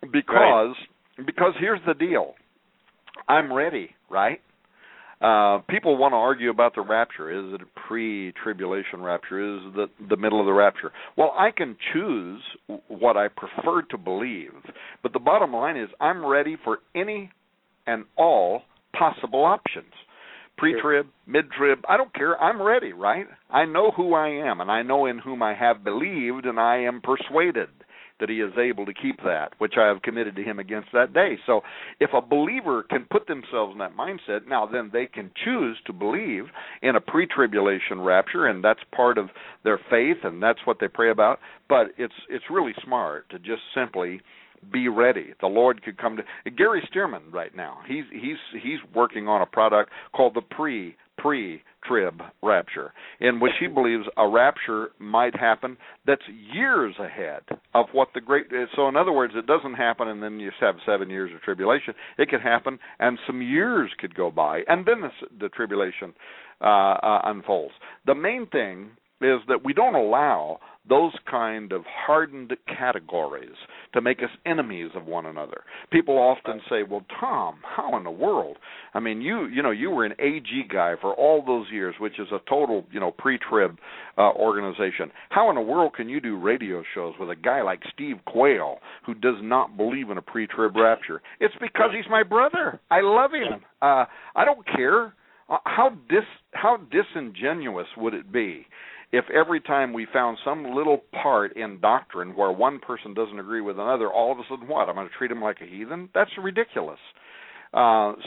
because here's the deal. I'm ready, right? People want to argue about the rapture. Is it a pre-tribulation rapture? Is it the middle of the rapture? Well, I can choose what I prefer to believe, but the bottom line is I'm ready for any and all possible options. Pre-trib, mid-trib, I don't care. I'm ready, right? I know who I am, and I know in whom I have believed, and I am persuaded that he is able to keep that, which I have committed to him against that day. So if a believer can put themselves in that mindset, now then they can choose to believe in a pre-tribulation rapture, and that's part of their faith, and that's what they pray about. But it's really smart to just simply be ready. The Lord could come to Gary Stearman right now. He's working on a product called the pre-trib rapture, in which he believes a rapture might happen that's years ahead of what the great. So in other words, it doesn't happen and then you have 7 years of tribulation. It could happen and some years could go by, and then the tribulation unfolds. The main thing is that we don't allow those kind of hardened categories to make us enemies of one another. People often say, well, Tom, how in the world? I mean, you were an AG guy for all those years, which is a total, pre-trib organization. How in the world can you do radio shows with a guy like Steve Quayle who does not believe in a pre-trib rapture? It's because he's my brother. I love him. I don't care. How disingenuous would it be if every time we found some little part in doctrine where one person doesn't agree with another, all of a sudden what? I'm going to treat him like a heathen? That's ridiculous. But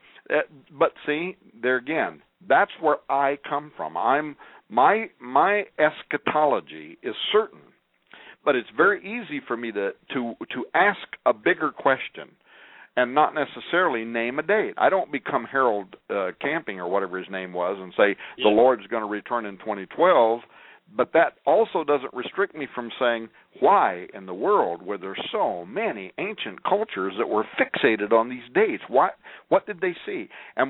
see, there again, that's where I come from. My eschatology is certain, but it's very easy for me to ask a bigger question and not necessarily name a date. I don't become Harold Camping or whatever his name was and say the Lord's going to return in 2012, but that also doesn't restrict me from saying why in the world were there so many ancient cultures that were fixated on these dates? What did they see? And